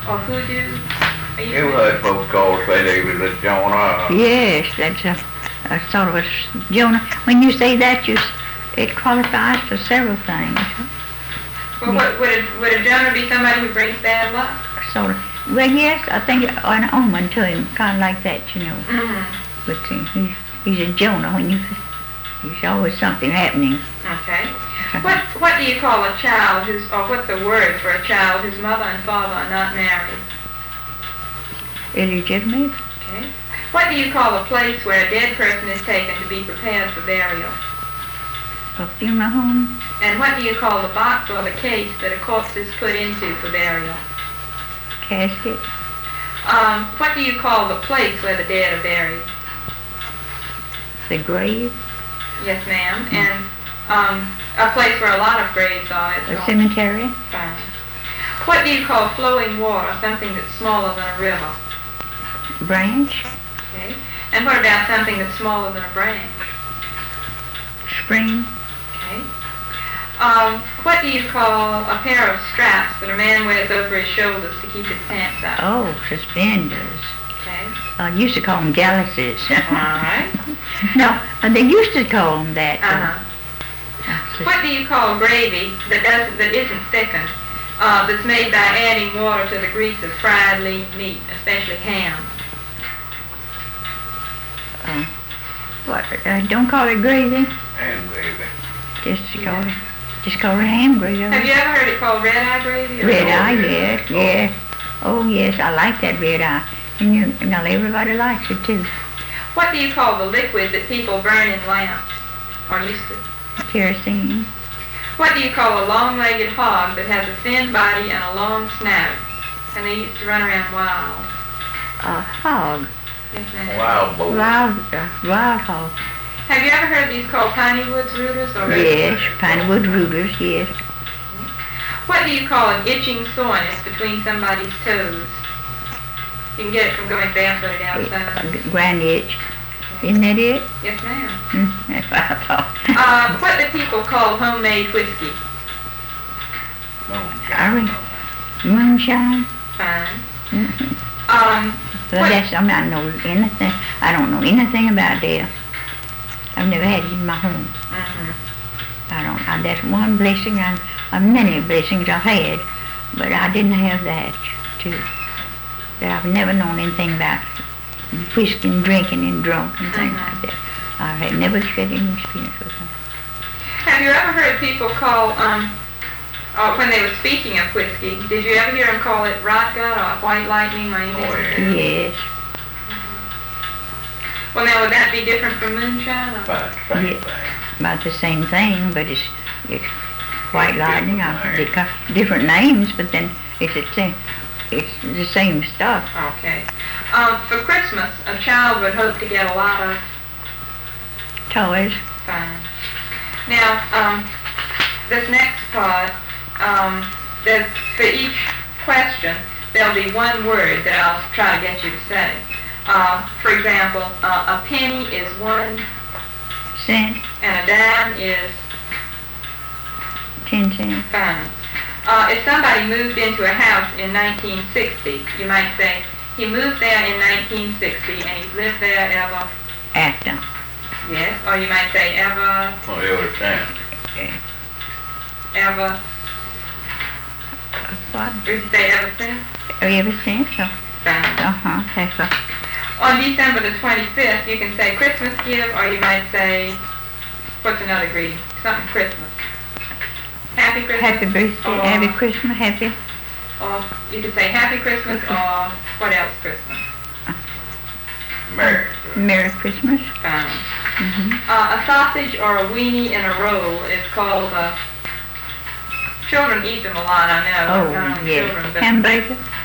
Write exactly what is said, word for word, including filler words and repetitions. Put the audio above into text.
or hoodoo? Are you You heard folks call say they was a Jonah. Yes, that's a, a sort of a s- Jonah. When you say that, you, s- it qualifies for several things. Well, what, would, a, would a Jonah be somebody who brings bad luck? Sort of. Well, yes, I think an omen to him, kind of like that, you know. Mm-hmm. But uh, he's, he's a Jonah when you, there's always something happening. Okay. What what do you call a child who's, or what's the word for a child whose mother and father are not married? Illegitimate? Okay. What do you call a place where a dead person is taken to be prepared for burial? A funeral home? And what do you call the box or the case that a corpse is put into for burial? Casket? Um, what do you call the place where the dead are buried? The grave? Yes, ma'am. And um, a place where a lot of graves are. is A called- cemetery? Fine. What do you call flowing water, something that's smaller than a river? Branch? Okay. And what about something that's smaller than a branch? Spring? Okay. Um, what do you call a pair of straps that a man wears over his shoulders to keep his pants up? Oh, suspenders. Okay. I used to call them galluses. All right. No, uh, they used to call them that. Uh-huh. Uh, What do you call gravy that doesn't that isn't thickened? Uh, that's made by adding water to the grease of fried lean meat, especially ham. uh, what? Uh, don't call it gravy. And baby. Just call it. Just call it ham gravy. Have you ever heard it called red eye gravy? or- Red eye, yes, yes. Oh, yes, I like that red eye. And you, now everybody likes it too. What do you call the liquid that people burn in lamps, or used to? Kerosene. What do you call a long-legged hog that has a thin body and a long snout? And they used to run around wild. A hog. Yes, ma'am. Wild boy. Wild, uh, wild hog. Have you ever heard these called piney woods rooters? Or Yes, pinewood rooters, yes. What do you call an itching soreness between somebody's toes? You can get it from going barefooted outside. A grand itch. Isn't that it? Yes, ma'am. Mm, that's what I thought. Uh, what do people call homemade whiskey? Sorry. Moonshine? Fine. Mm-hmm. Um, Well, what, that's, I'm not know anything, I don't know anything about that. I've never had it in my home. mhm. I don't, I, that's one blessing, I, uh, many blessings I've had, but I didn't have that too. That I've never known anything about whiskey and drinking and drunk and things Mhm. like that. I had never had any experience with them. Have you ever heard people call, um, uh, when they were speaking of whiskey, did you ever hear them call it rot gut or white lightning or anything? Oh, like yeah. that? Yes, Well, now, would that be different from moonshine? Or? About the same Yeah. thing. about the same thing, but it's, it's white Different lightning, I, names. they got different names, but then it's the same, it's the same stuff. Okay. Um, for Christmas, a child would hope to get a lot of Toys, fun. Now, um, this next part, um, there's, for each question, there'll be one word that I'll try to get you to say. Uh, for example, uh, a penny is one, cent, and a dime is ten cents. fine. Uh, if somebody moved into a house in nineteen sixty, you might say, he moved there in nineteen sixty and he's lived there ever, After. yes, or you might say ever, Well, the other time. ever, What? or you say ever since, Ever since, so, fine. uh-huh, that's a, On December the twenty-fifth, you can say Christmas give, or you might say, what's another greeting? Something Christmas. Happy Christmas. happy birthday, or, happy Christmas, happy, Or you can say Happy Christmas, or what else Christmas? Merry. Merry Christmas. Fine. Mm-hmm. Uh, a sausage or a weenie in a roll is called a... Children eat them a lot, I know. Oh, Not only yes. children, but Hamburger,